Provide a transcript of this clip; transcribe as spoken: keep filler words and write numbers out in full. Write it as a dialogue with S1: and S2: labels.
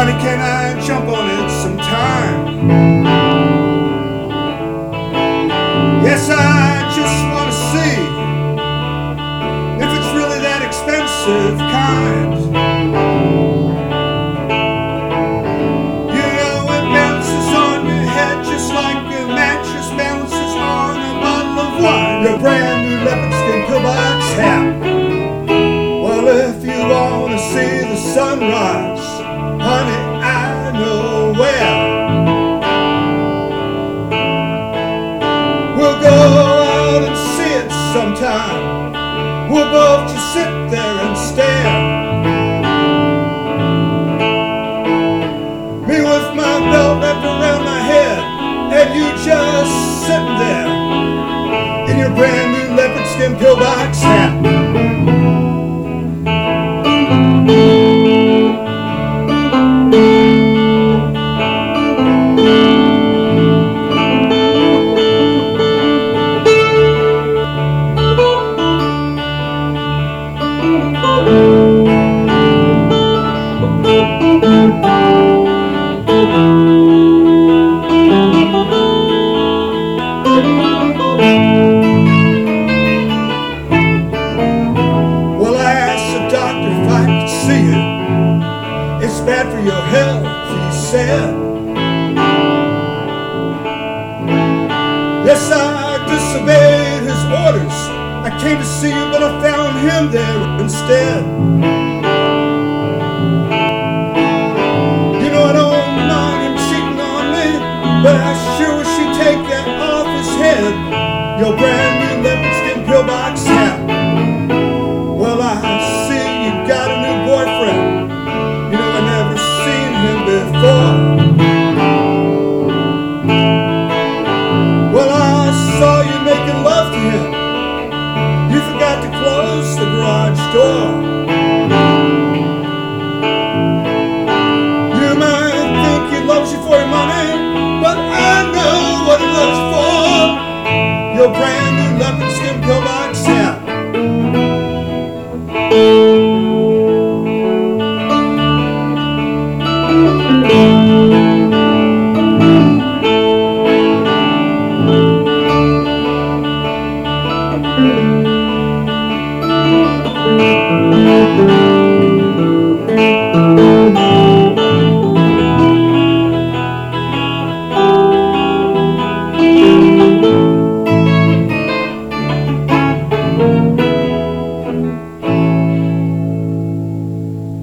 S1: Honey, can I jump on it sometime? Yes, I just want to see if it's really that expensive kind. You know, it bounces on your head just like a mattress bounces on a bottle of wine. Your brand new leopard skin pillbox hat. Well, if you want to see the sunrise, honey, I know where. We'll go out and see it sometime. We'll both just sit there and stare. Me with my belt wrapped around my head, and you just sitting there in your brand new leopard skin pillbox hat. Well, I asked the doctor if I could see it. It's bad for your health, he said. Yes, I disobeyed his orders. I came to see you, but I found him there instead.